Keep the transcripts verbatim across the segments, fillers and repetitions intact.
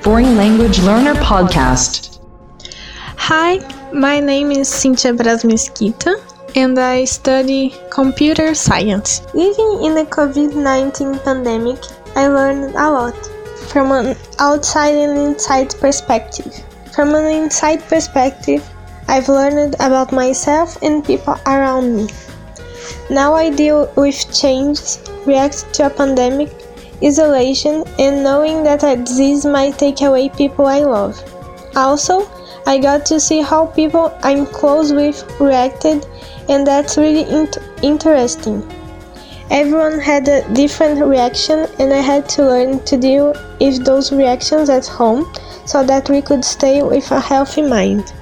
Foreign Language Learner Podcast. Hi, my name is Cynthia Braz Mesquita and I study computer science. Living in the covid nineteen pandemic, I learned a lot from an outside and inside perspective. From an inside perspective, I've learned about myself and people around me. Now I deal with changes, react to a pandemic, isolation, and knowing that a disease might take away people I love. Also, I got to see how people I'm close with reacted, and that's really int- interesting. Everyone had a different reaction, and I had to learn to deal with those reactions at home so that we could stay with a healthy mind.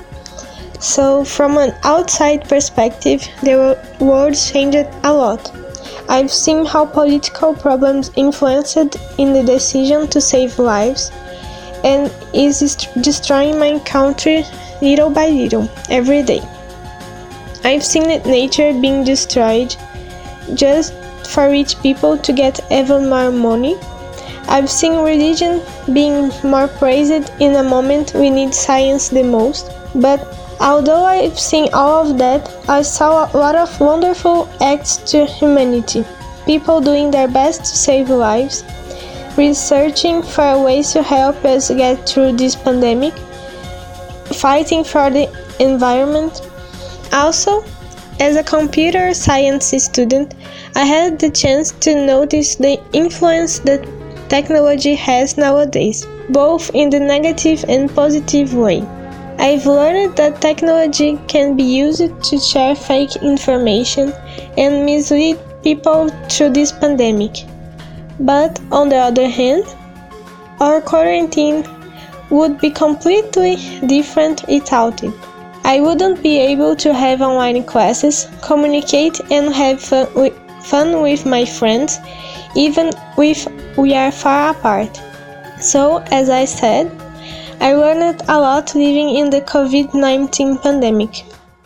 So, from an outside perspective, the world changed a lot. I've seen how political problems influenced in the decision to save lives and is destroying my country little by little, every day. I've seen nature being destroyed just for rich people to get even more money. I've seen religion being more praised in a moment we need science the most, but although I've seen all of that, I saw a lot of wonderful acts to humanity. People doing their best to save lives, researching for ways to help us get through this pandemic, fighting for the environment. Also, as a computer science student, I had the chance to notice the influence that technology has nowadays, both in the negative and positive way. I've learned that technology can be used to share fake information and mislead people through this pandemic. But on the other hand, our quarantine would be completely different without it. I wouldn't be able to have online classes, communicate and have fun with, fun with my friends, even if we are far apart. So, as I said, I learned a lot living in the covid nineteen pandemic.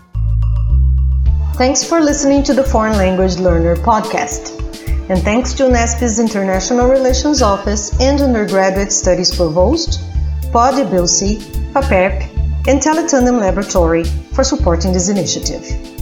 Thanks for listening to the Foreign Language Learner Podcast. And thanks to UNESP's International Relations Office and Undergraduate Studies Provost, Pod I B L S I, PAPERP, and Teletandem Laboratory for supporting this initiative.